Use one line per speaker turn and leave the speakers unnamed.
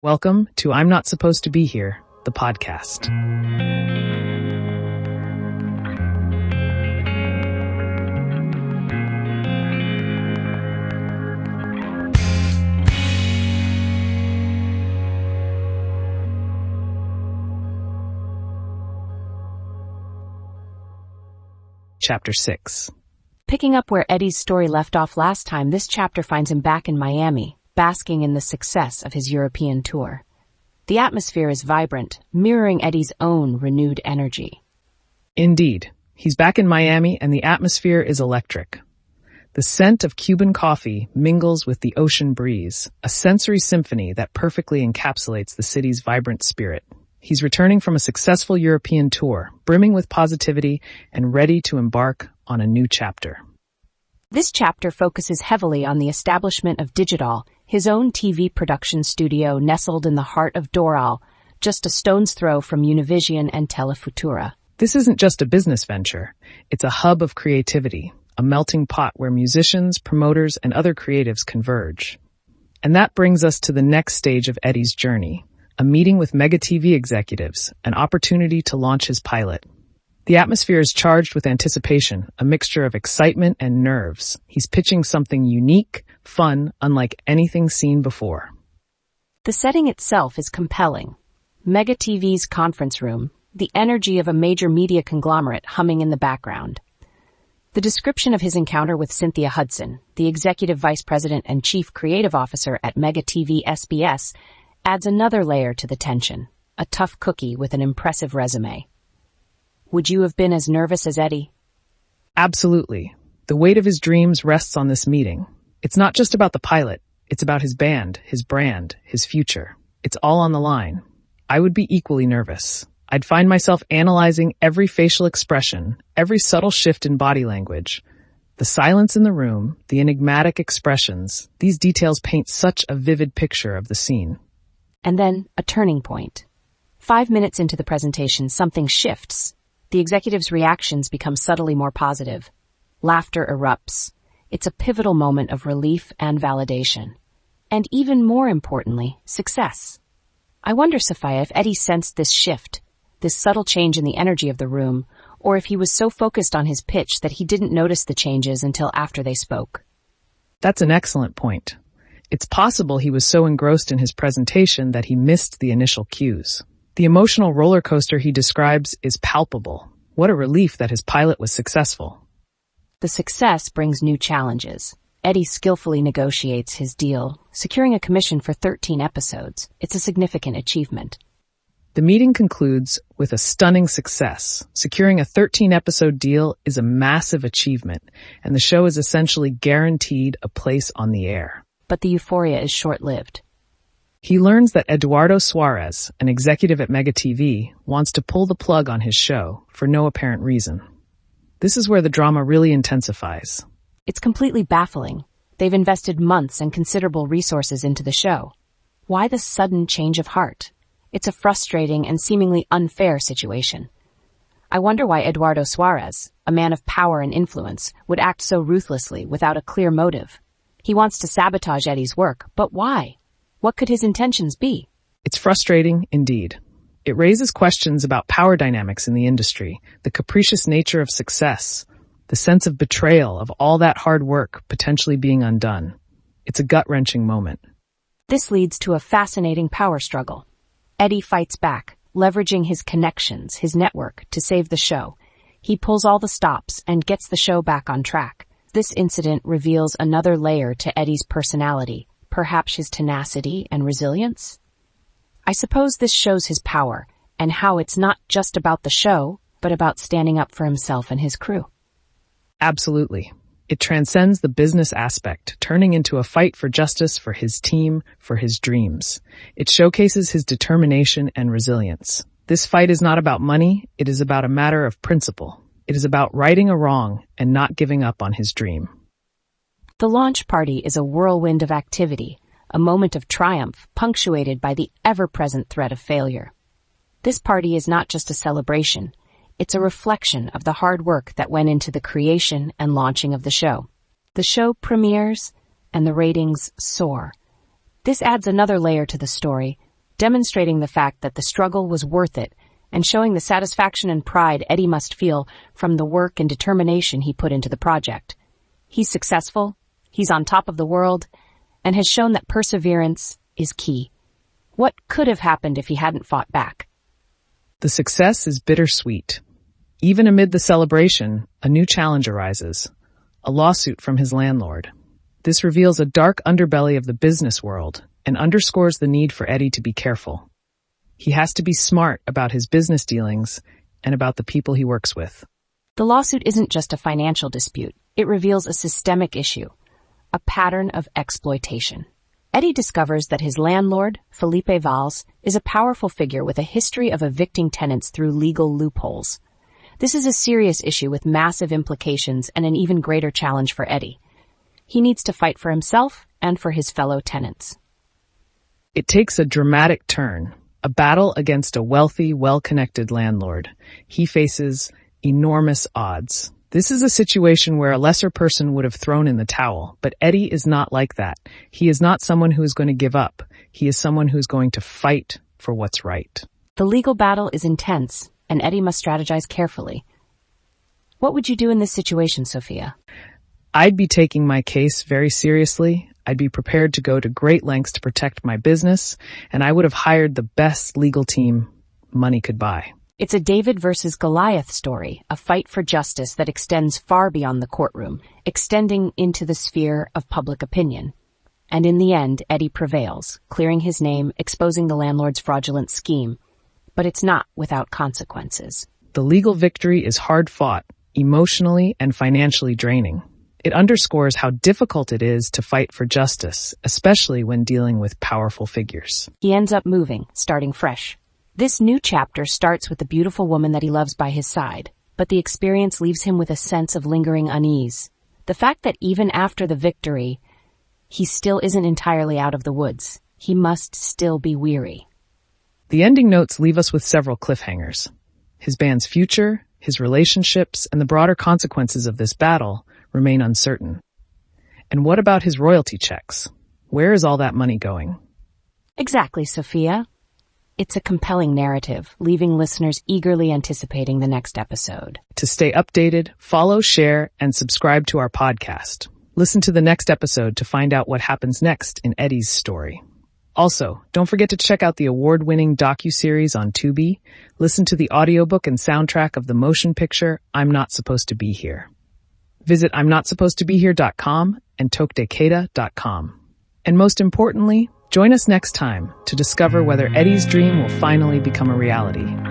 Welcome to I'm Not Supposed to Be Here, the podcast. Chapter 6.
Picking up where Eddie's story left off last time, this chapter finds him back in Miami, basking in the success of his European tour. The atmosphere is vibrant, mirroring Eddie's own renewed energy.
Indeed, he's back in Miami and the atmosphere is electric. The scent of Cuban coffee mingles with the ocean breeze, a sensory symphony that perfectly encapsulates the city's vibrant spirit. He's returning from a successful European tour, brimming with positivity and ready to embark on a new chapter.
This chapter focuses heavily on the establishment of Digital, his own TV production studio nestled in the heart of Doral, just a stone's throw from Univision and Telefutura.
This isn't just a business venture. It's a hub of creativity, a melting pot where musicians, promoters, and other creatives converge. And that brings us to the next stage of Eddie's journey. A meeting with Mega TV executives, an opportunity to launch his pilot. The atmosphere is charged with anticipation, a mixture of excitement and nerves. He's pitching something unique, fun, unlike anything seen before.
The setting itself is compelling. Mega TV's conference room, the energy of a major media conglomerate humming in the background. The description of his encounter with Cynthia Hudson, the executive vice president and chief creative officer at Mega TV SBS, adds another layer to the tension, a tough cookie with an impressive resume. Would you have been as nervous as Eddie?
Absolutely. The weight of his dreams rests on this meeting. It's not just about the pilot. It's about his band, his brand, his future. It's all on the line. I would be equally nervous. I'd find myself analyzing every facial expression, every subtle shift in body language. The silence in the room, the enigmatic expressions, these details paint such a vivid picture of the scene.
And then, a turning point. 5 minutes into the presentation, something shifts. The executive's reactions become subtly more positive. Laughter erupts. It's a pivotal moment of relief and validation. And even more importantly, success. I wonder, Sophia, if Eddie sensed this shift, this subtle change in the energy of the room, or if he was so focused on his pitch that he didn't notice the changes until after they spoke.
That's an excellent point. It's possible he was so engrossed in his presentation that he missed the initial cues. The emotional roller coaster he describes is palpable. What a relief that his pilot was successful.
The success brings new challenges. Eddie skillfully negotiates his deal, securing a commission for 13 episodes. It's a significant achievement.
The meeting concludes with a stunning success. Securing a 13-episode deal is a massive achievement, and the show is essentially guaranteed a place on the air.
But the euphoria is short-lived.
He learns that Eduardo Suarez, an executive at Mega TV, wants to pull the plug on his show for no apparent reason. This is where the drama really intensifies.
It's completely baffling. They've invested months and considerable resources into the show. Why the sudden change of heart? It's a frustrating and seemingly unfair situation. I wonder why Eduardo Suarez, a man of power and influence, would act so ruthlessly without a clear motive. He wants to sabotage Eddie's work, but why? What could his intentions be?
It's frustrating, indeed. It raises questions about power dynamics in the industry, the capricious nature of success, the sense of betrayal of all that hard work potentially being undone. It's a gut-wrenching moment.
This leads to a fascinating power struggle. Eddie fights back, leveraging his connections, his network, to save the show. He pulls all the stops and gets the show back on track. This incident reveals another layer to Eddie's personality, perhaps his tenacity and resilience. I suppose this shows his power and how it's not just about the show, but about standing up for himself and his crew.
Absolutely. It transcends the business aspect, turning into a fight for justice for his team, for his dreams. It showcases his determination and resilience. This fight is not about money, it is about a matter of principle. It is about righting a wrong and not giving up on his dream.
The launch party is a whirlwind of activity, a moment of triumph punctuated by the ever-present threat of failure. This party is not just a celebration. It's a reflection of the hard work that went into the creation and launching of the show. The show premieres, and the ratings soar. This adds another layer to the story, demonstrating the fact that the struggle was worth it and showing the satisfaction and pride Eddie must feel from the work and determination he put into the project. He's successful, he's on top of the world, and has shown that perseverance is key. What could have happened if he hadn't fought back?
The success is bittersweet. Even amid the celebration, a new challenge arises, a lawsuit from his landlord. This reveals a dark underbelly of the business world and underscores the need for Eddie to be careful. He has to be smart about his business dealings and about the people he works with.
The lawsuit isn't just a financial dispute. It reveals a systemic issue, a pattern of exploitation. Eddie discovers that his landlord, Felipe Valls, is a powerful figure with a history of evicting tenants through legal loopholes. This is a serious issue with massive implications and an even greater challenge for Eddie. He needs to fight for himself and for his fellow tenants.
It takes a dramatic turn, a battle against a wealthy, well-connected landlord. He faces enormous odds. This is a situation where a lesser person would have thrown in the towel, but Eddie is not like that. He is not someone who is going to give up. He is someone who is going to fight for what's right.
The legal battle is intense, and Eddie must strategize carefully. What would you do in this situation, Sophia?
I'd be taking my case very seriously. I'd be prepared to go to great lengths to protect my business, and I would have hired the best legal team money could buy.
It's a David versus Goliath story, a fight for justice that extends far beyond the courtroom, extending into the sphere of public opinion. And in the end, Eddie prevails, clearing his name, exposing the landlord's fraudulent scheme. But it's not without consequences.
The legal victory is hard-fought, emotionally and financially draining. It underscores how difficult it is to fight for justice, especially when dealing with powerful figures.
He ends up moving, starting fresh. This new chapter starts with the beautiful woman that he loves by his side, but the experience leaves him with a sense of lingering unease. The fact that even after the victory, he still isn't entirely out of the woods. He must still be weary.
The ending notes leave us with several cliffhangers. His band's future, his relationships, and the broader consequences of this battle remain uncertain. And what about his royalty checks? Where is all that money going?
Exactly, Sophia. It's a compelling narrative, leaving listeners eagerly anticipating the next episode.
To stay updated, follow, share, and subscribe to our podcast. Listen to the next episode to find out what happens next in Eddie's story. Also, don't forget to check out the award-winning docuseries on Tubi. Listen to the audiobook and soundtrack of the motion picture I'm Not Supposed to Be Here. Visit I'mNotSupposedToBeHere.com and TokeDeQueda.com. And most importantly, join us next time to discover whether Eddie's dream will finally become a reality.